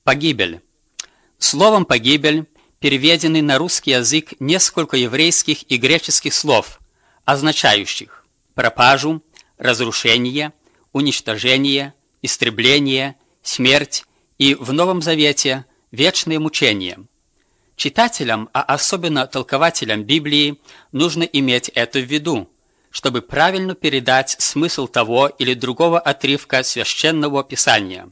Погибель. Словом «погибель» переведены на русский язык несколько еврейских и греческих слов, означающих пропажу, разрушение, уничтожение, истребление, смерть и в Новом Завете вечное мучение. Читателям, а особенно толкователям Библии, нужно иметь это в виду, чтобы правильно передать смысл того или другого отрывка Священного Писания.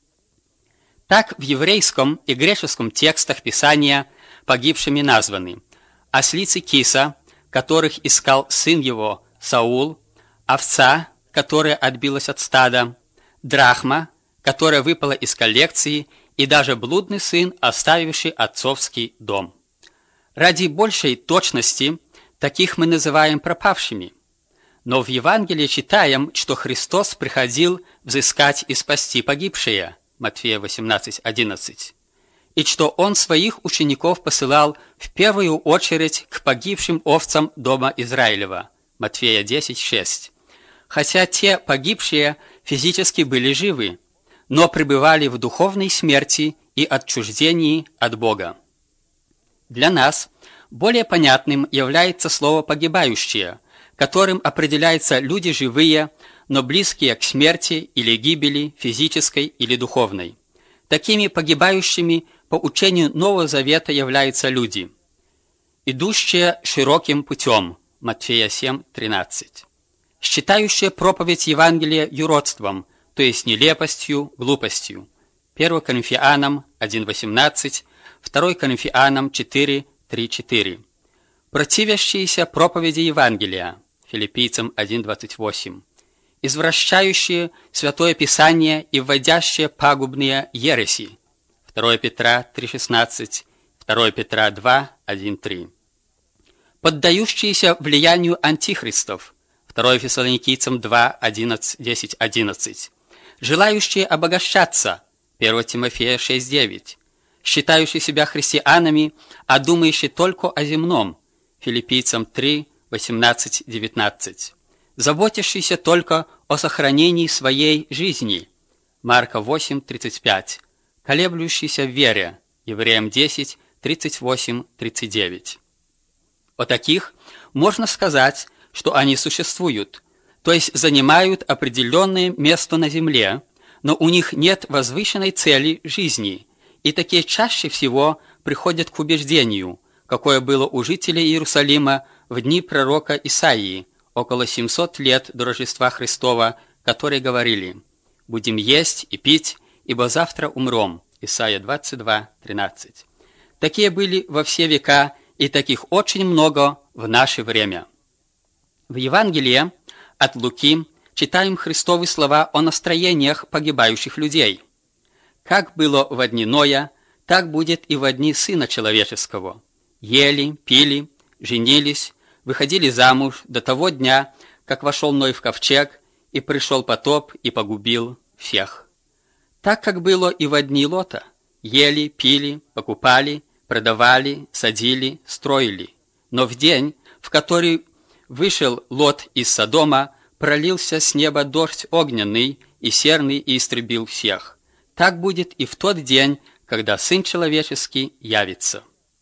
Так в еврейском и греческом текстах Писания погибшими названы ослицы Киса, которых искал сын его Саул, овца, которая отбилась от стада, драхма, которая выпала из коллекции, и даже блудный сын, оставивший отцовский дом. Ради большей точности таких мы называем пропавшими. Но в Евангелии читаем, что Христос приходил взыскать и спасти погибшие, Матфея 18:11, и что Он своих учеников посылал в первую очередь к погибшим овцам дома Израилева, Матфея 10:6, хотя те погибшие физически были живы, но пребывали в духовной смерти и отчуждении от Бога. Для нас более понятным является слово «погибающие», которым определяются люди живые, но близкие к смерти или гибели физической или духовной. Такими погибающими по учению Нового Завета являются люди, идущие широким путем, Матфея 7:13, считающие проповедь Евангелия юродством, то есть нелепостью, глупостью, 1 Коринфянам 1:18, 2 Коринфянам 4:3-4, противящиеся проповеди Евангелия, Филиппийцам 1:28, извращающие Святое Писание и вводящие пагубные ереси, 2 Петра 3:16, 2 Петра 2:1-3, поддающиеся влиянию антихристов, 2 Фессалоникийцам 2:10-11, желающие обогащаться, 1 Тимофея 6:9, считающие себя христианами, а думающие только о земном, Филиппийцам 3:18-19, заботящиеся только о сохранении своей жизни, Марка 8:35, колеблющиеся в вере, Евреям 10:38-39. О таких можно сказать, что они существуют, то есть занимают определенное место на земле, но у них нет возвышенной цели жизни, и такие чаще всего приходят к убеждению, какое было у жителей Иерусалима в дни пророка Исаии, около 700 лет до Рождества Христова, которые говорили: «Будем есть и пить, ибо завтра умрем». Исайя 22:13. Такие были во все века, и таких очень много в наше время. В Евангелии от Луки читаем Христовы слова о настроениях погибающих людей. «Как было во дни Ноя, так будет и во дни Сына Человеческого. Ели, пили, женились, выходили замуж до того дня, как вошел Ной в ковчег, и пришел потоп и погубил всех. Так, как было и во дни Лота, ели, пили, покупали, продавали, садили, строили. Но в день, в который вышел Лот из Содома, пролился с неба дождь огненный и серный и истребил всех. Так будет и в тот день, когда Сын Человеческий явится».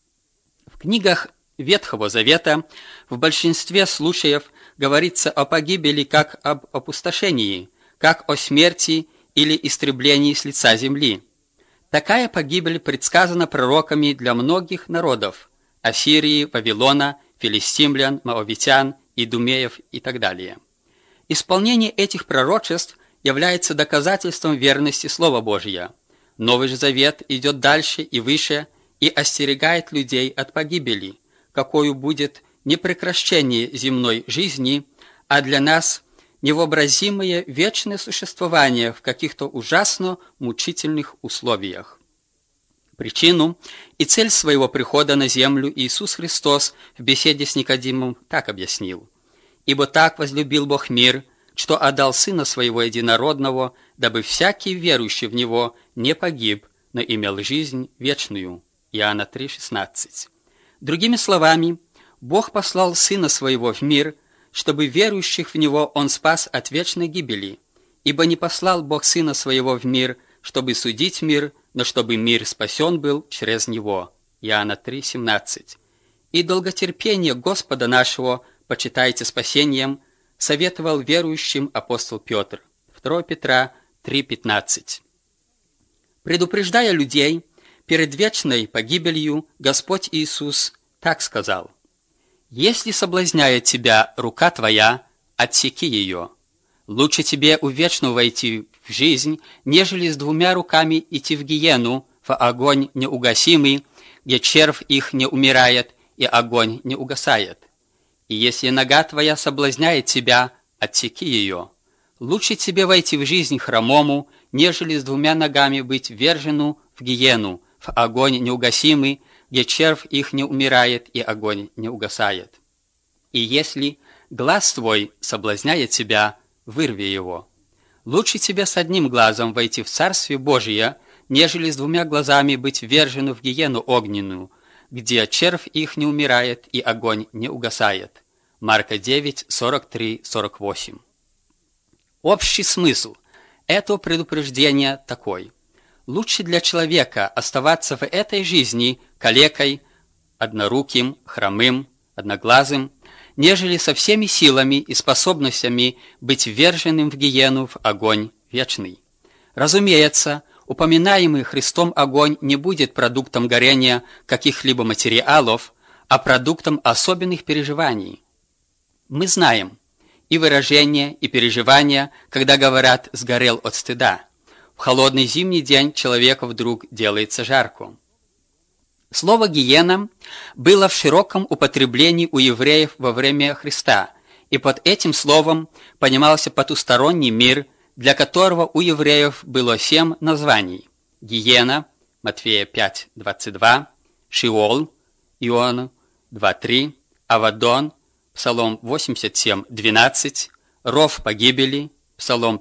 В книгах Ветхого Завета в большинстве случаев говорится о погибели как об опустошении, как о смерти или истреблении с лица земли. Такая погибель предсказана пророками для многих народов – Ассирии, Вавилона, филистимлян, моавитян, идумеев и так далее. Исполнение этих пророчеств является доказательством верности Слова Божия. Новый же Завет идет дальше и выше и остерегает людей от погибели, какою будет не прекращение земной жизни, а для нас невообразимое вечное существование в каких-то ужасно мучительных условиях. Причину и цель своего прихода на землю Иисус Христос в беседе с Никодимом так объяснил: «Ибо так возлюбил Бог мир, что отдал Сына Своего Единородного, дабы всякий верующий в Него не погиб, но имел жизнь вечную». Иоанна 3:16. Другими словами, Бог послал Сына Своего в мир, чтобы верующих в Него Он спас от вечной гибели, ибо не послал Бог Сына Своего в мир, чтобы судить мир, но чтобы мир спасен был через него». Иоанна 3,17. «И долготерпение Господа нашего почитайте спасением», советовал верующим апостол Петр. 2 Петра 3,15. Предупреждая людей перед вечной погибелью, Господь Иисус так сказал: «Если соблазняет тебя рука твоя, отсеки ее. Лучше тебе у вечного войти в жизнь, нежели с двумя руками идти в гиену, в огонь неугасимый, где червь их не умирает и огонь не угасает. И если нога твоя соблазняет тебя, отсеки ее. Лучше тебе войти в жизнь хромому, нежели с двумя ногами быть ввержену в гиену, в огонь неугасимый, где червь их не умирает и огонь не угасает. И если глаз твой соблазняет тебя, вырви его. Лучше тебе с одним глазом войти в Царствие Божие, нежели с двумя глазами быть ввержену в гиену огненную, где червь их не умирает и огонь не угасает». Марка 9, 43-48. Общий смысл этого предупреждения такой: лучше для человека оставаться в этой жизни калекой, одноруким, хромым, одноглазым, нежели со всеми силами и способностями быть вверженным в гиену, в огонь вечный. Разумеется, упоминаемый Христом огонь не будет продуктом горения каких-либо материалов, а продуктом особенных переживаний. Мы знаем и выражения, и переживания, когда говорят «сгорел от стыда». В холодный зимний день человеку вдруг делается жарко. Слово «гиена» было в широком употреблении у евреев во время Христа, и под этим словом понимался потусторонний мир, для которого у евреев было 7 названий: гиена, Матфея 5:22, Шиол, Иоанна 2:3, Авадон, Псалом 87:12, ров погибели, Псалом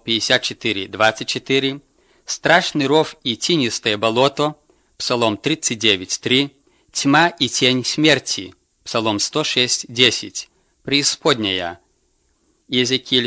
54:24, страшный ров и тинистое болото, Псалом 39:3, тьма и тень смерти, Псалом 106:10, преисподняя, Иезекииль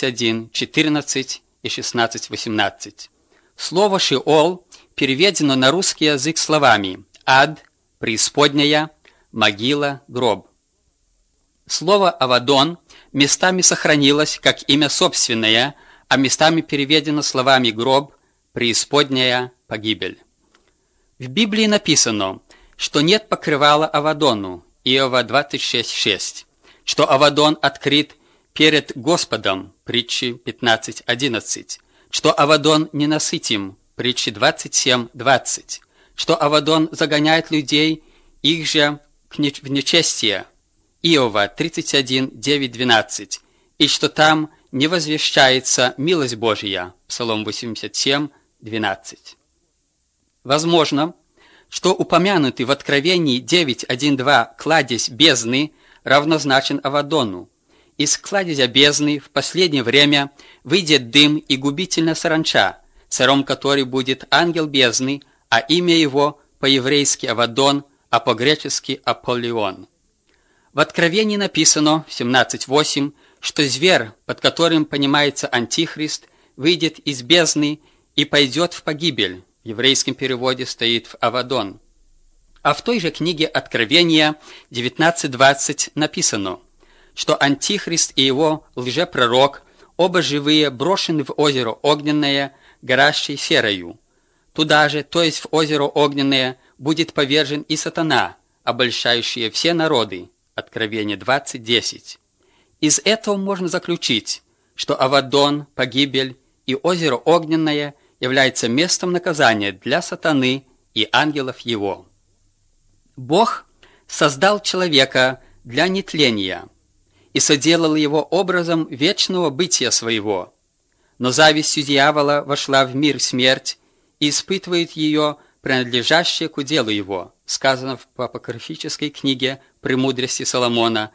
31:14 и 16:18. Слово «Шиол» переведено на русский язык словами «ад», «преисподняя», «могила», «гроб». Слово «Авадон» местами сохранилось как имя собственное, а местами переведено словами «гроб», «преисподняя», «погибель». В Библии написано, что нет покрывала Авадону, Иова 26:6, что Авадон открыт перед Господом, притчи 15:11, что Авадон ненасытим, притчи 27:20, что Авадон загоняет людей их же в нечестие, Иова 31:9-12, и что там не возвещается милость Божья, Псалом 87:12. Возможно, что упомянутый в Откровении 9:1-2 кладезь бездны равнозначен Авадону. Из кладезя бездны в последнее время выйдет дым и губительная саранча, царем которой будет ангел бездны, а имя его по-еврейски Авадон, а по-гречески Аполлион. В Откровении написано в 17:8, что зверь, под которым понимается Антихрист, выйдет из бездны и пойдет в погибель. В еврейском переводе стоит в Авадон. А в той же книге Откровения 19:20 написано, что Антихрист и его лжепророк, оба живые, брошены в озеро огненное, горящее серою. Туда же, то есть в озеро огненное, будет повержен и сатана, обольщающий все народы. Откровение 20:10. Из этого можно заключить, что Авадон, погибель и озеро огненное является местом наказания для сатаны и ангелов его. Бог создал человека для нетления и соделал его образом вечного бытия своего, но завистью дьявола вошла в мир смерть и испытывает ее принадлежащее к уделу его, сказано в апокрифической книге «Премудрости Соломона»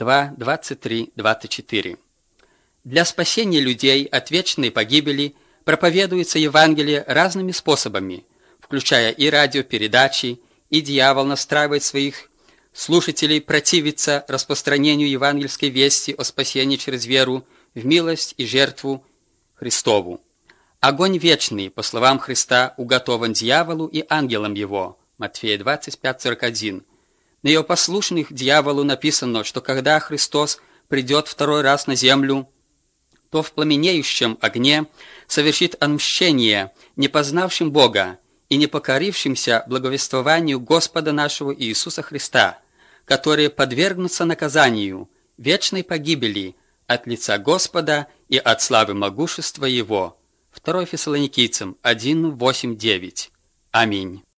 2:23-24. Для спасения людей от вечной погибели проповедуется Евангелие разными способами, включая и радиопередачи, и дьявол настраивает своих слушателей противиться распространению евангельской вести о спасении через веру в милость и жертву Христову. Огонь вечный, по словам Христа, уготован дьяволу и ангелам его. Матфея 25:41. На ее послушных дьяволу написано, что когда Христос придет второй раз на землю, то в пламенеющем огне совершит отмщение не познавшим Бога и не покорившимся благовествованию Господа нашего Иисуса Христа, которые подвергнутся наказанию, вечной погибели от лица Господа и от славы могущества Его. 2 Фессалоникийцам 1:8-9. Аминь.